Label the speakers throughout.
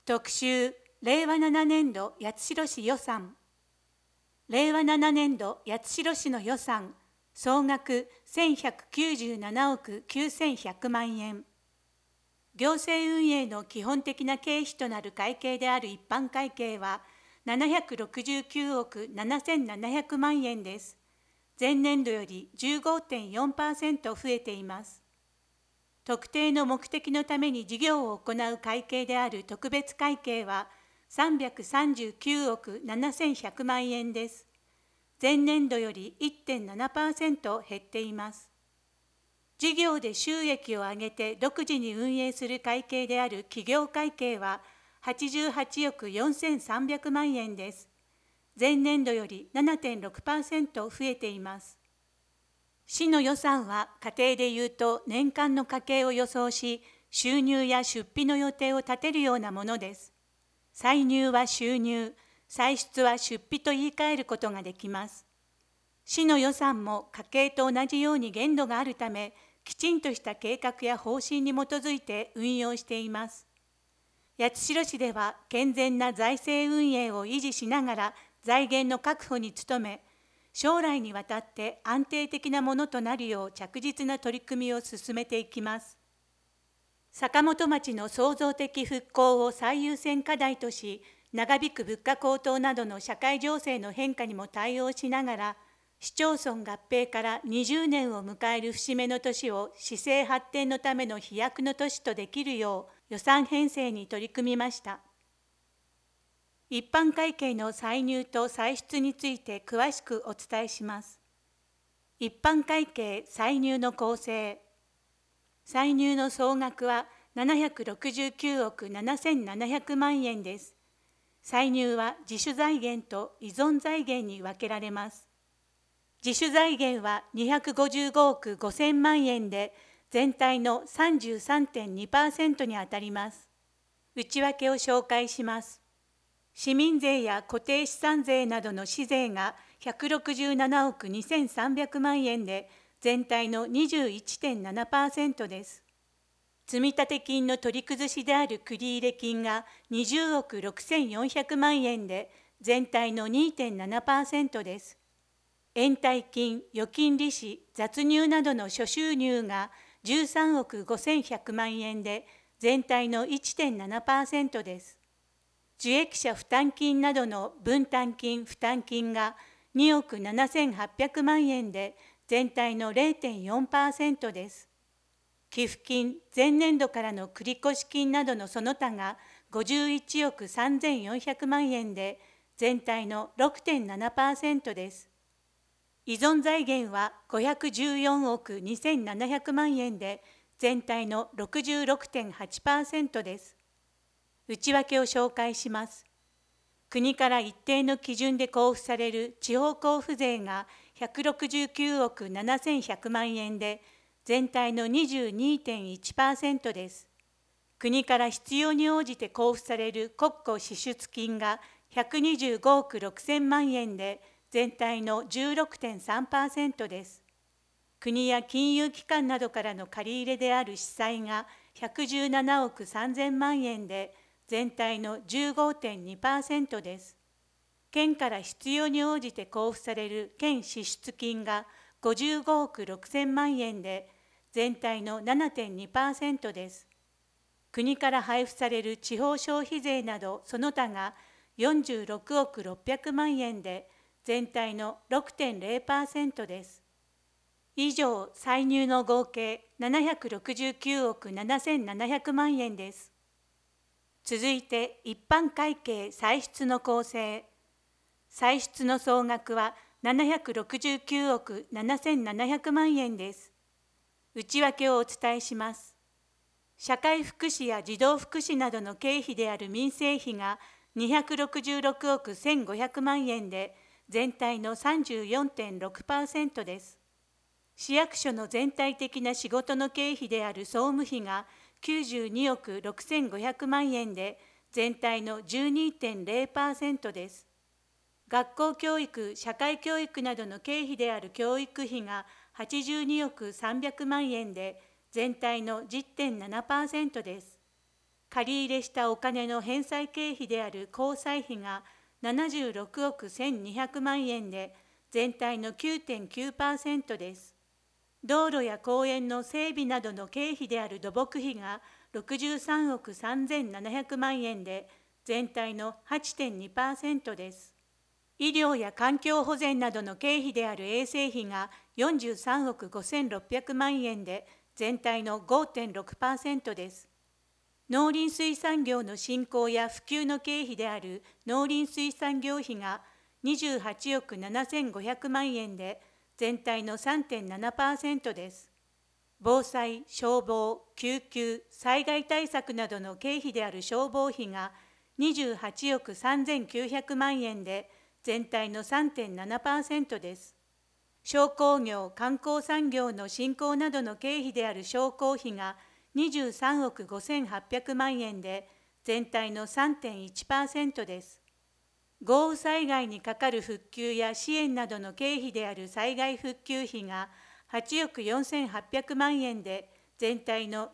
Speaker 1: 特集令和7年度八代市予算。令和7年度八代市の予算、総額1197億9100万円。行政運営の基本的な経費となる会計である一般会計は769億7700万円です。前年度より 15.4% 増えています。特定の目的のために事業を行う会計である特別会計は339億7100万円です。前年度より 1.7% 減っています。事業で収益を上げて独自に運営する会計である企業会計は88億4300万円です。前年度より 7.6% 増えています。市の予算は家庭でいうと年間の家計を予想し、収入や出費の予定を立てるようなものです。歳入は収入、歳出は出費と言い換えることができます。市の予算も家計と同じように限度があるため、きちんとした計画や方針に基づいて運用しています。八代市では健全な財政運営を維持しながら財源の確保に努め、将来にわたって安定的なものとなるよう着実な取り組みを進めていきます。坂本町の創造的復興を最優先課題とし、長引く物価高騰などの社会情勢の変化にも対応しながら、市町村合併から20年を迎える節目の年を市政発展のための飛躍の年とできるよう予算編成に取り組みました。一般会計の歳入と歳出について詳しくお伝えします。一般会計歳入の構成。歳入の総額は769億7700万円です。歳入は自主財源と依存財源に分けられます。自主財源は255億5000万円で全体の 33.2% にあたります。内訳を紹介します。市民税や固定資産税などの市税が167億2300万円で全体の 21.7% です。積立金の取り崩しである繰入金が20億6400万円で全体の 2.7% です。延滞金、預金利子、雑入などの諸収入が13億5100万円で全体の 1.7% です。受益者負担金などの分担金・負担金が2億7800万円で全体の 0.4% です。寄付金、前年度からの繰越金などのその他が51億3400万円で全体の 6.7% です。依存財源は514億2700万円で全体の 66.8% です。内訳を紹介します。国から一定の基準で交付される地方交付税が169億7100万円で全体の 22.1% です。国から必要に応じて交付される国庫支出金が125億6000万円で全体の 16.3% です。国や金融機関などからの借り入れである市債が117億3000万円で全体の 15.2% です。県から必要に応じて交付される県支出金が55億6000万円で全体の 7.2% です。国から配布される地方消費税などその他が46億600万円で全体の 6.0% です。以上、歳入の合計769億7700万円です。続いて、一般会計歳出の構成。歳出の総額は769億7700万円です。内訳をお伝えします。社会福祉や児童福祉などの経費である民生費が266億1500万円で全体の 34.6% です。市役所の全体的な仕事の経費である総務費が92億6500万円で全体の 12.0% です。学校教育・社会教育などの経費である教育費が82億300万円で全体の 10.7% です。 借り入れしたお金の返済経費である交際費が76億1200万円で、全体の 9.9% です。道路や公園の整備などの経費である土木費が63億3700万円で、全体の 8.2% です。医療や環境保全などの経費である衛生費が43億5600万円で、全体の 5.6% です。農林水産業の振興や普及の経費である農林水産業費が28億7500万円で、全体の 3.7% です。防災、消防、救急、災害対策などの経費である消防費が28億3900万円で、全体の 3.7% です。商工業・観光産業の振興などの経費である商工費が23億5800万円で、全体の 3.1% です。豪雨災害にかかる復旧や支援などの経費である災害復旧費が8億4800万円で、全体の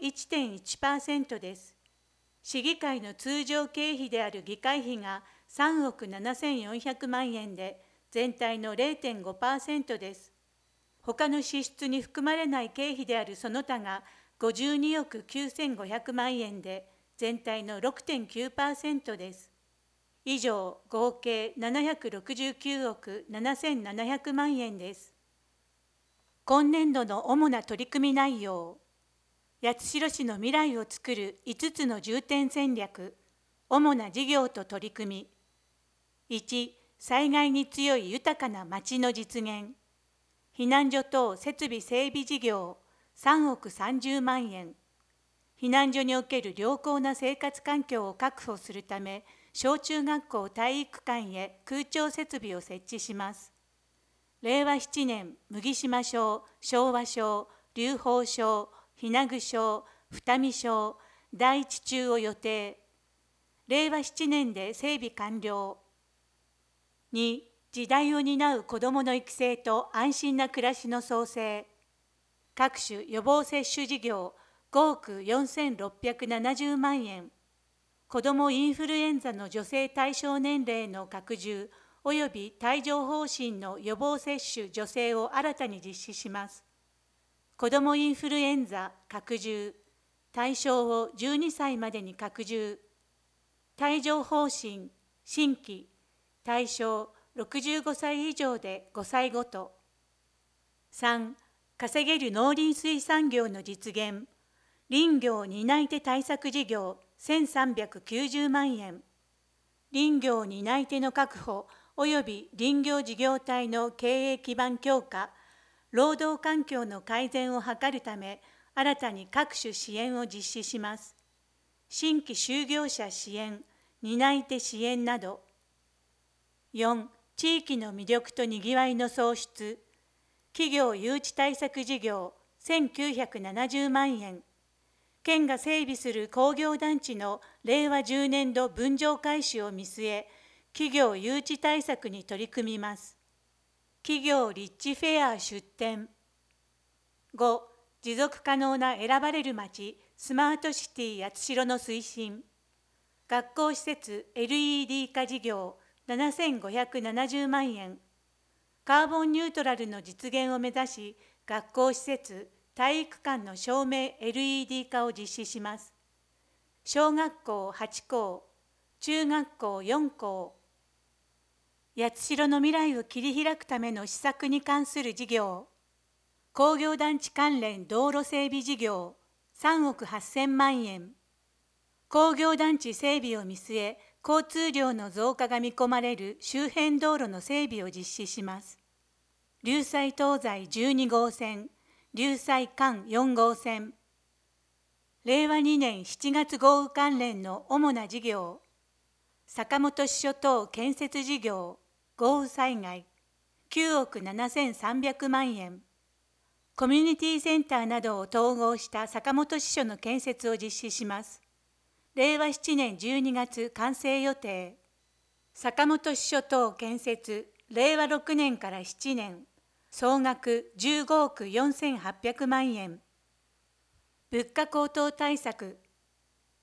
Speaker 1: 1.1% です。市議会の通常経費である議会費が3億7400万円で、全体の 0.5% です。他の支出に含まれない経費であるその他が52億9500万円で、全体の 6.9% です。以上、合計769億7700万円です。今年度の主な取り組み内容。八代市の未来をつくる5つの重点戦略、主な事業と取り組み。1、災害に強い豊かなまちの実現。避難所等設備整備事業3億30万円。避難所における良好な生活環境を確保するため、小中学校体育館へ空調設備を設置します。令和7年、麦島小、昭和小、龍宝小、日名具小、二見小、第一中を予定。令和7年で整備完了。2、時代を担う子どもの育成と安心な暮らしの創生。各種予防接種事業5億4670万円。子どもインフルエンザの助成対象年齢の拡充及び帯状疱疹の予防接種助成を新たに実施します。子どもインフルエンザ拡充、対象を12歳までに拡充。帯状疱疹、新規、対象65歳以上で5歳ごと。3、稼げる農林水産業の実現。林業担い手対策事業1390万円。林業担い手の確保及び林業事業体の経営基盤強化、労働環境の改善を図るため、新たに各種支援を実施します。新規就業者支援、担い手支援など。4、地域の魅力とにぎわいの創出。企業誘致対策事業1970万円。県が整備する工業団地の令和10年度分譲改修を見据え、企業誘致対策に取り組みます。企業立地フェア出展。5、持続可能な選ばれる街スマートシティ八代の推進。学校施設 LED 化事業7570万円。カーボンニュートラルの実現を目指し、学校施設、体育館の照明 LED 化を実施します。小学校8校、中学校4校。八代の未来を切り開くための施策に関する事業。工業団地関連道路整備事業3億8000万円。工業団地整備を見据え、交通量の増加が見込まれる周辺道路の整備を実施します。龍西東西12号線、龍西間4号線。令和2年7月豪雨関連の主な事業。坂本支所等建設事業、豪雨災害、9億7300万円。コミュニティセンターなどを統合した坂本支所の建設を実施します。令和7年12月完成予定。坂本支所等建設、令和6年から7年。総額15億4800万円。物価高騰対策。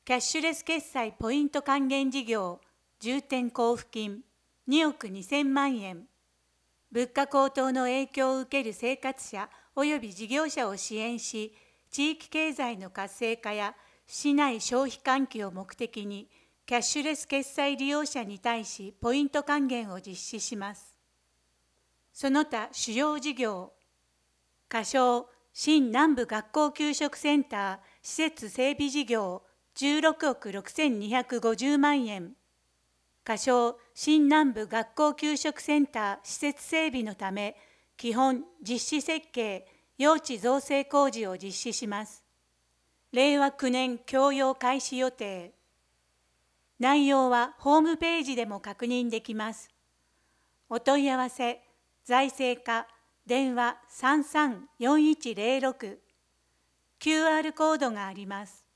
Speaker 1: キャッシュレス決済ポイント還元事業、重点交付金2億2000万円。物価高騰の影響を受ける生活者及び事業者を支援し、地域経済の活性化や市内消費喚起を目的に、キャッシュレス決済利用者に対しポイント還元を実施します。その他主要事業、仮称新南部学校給食センター施設整備事業16億6250万円。仮称新南部学校給食センター施設整備のため、基本実施設計、用地造成工事を実施します。令和9年供用開始予定。内容はホームページでも確認できます。お問い合わせ、財政課、電話334106、QR コードがあります。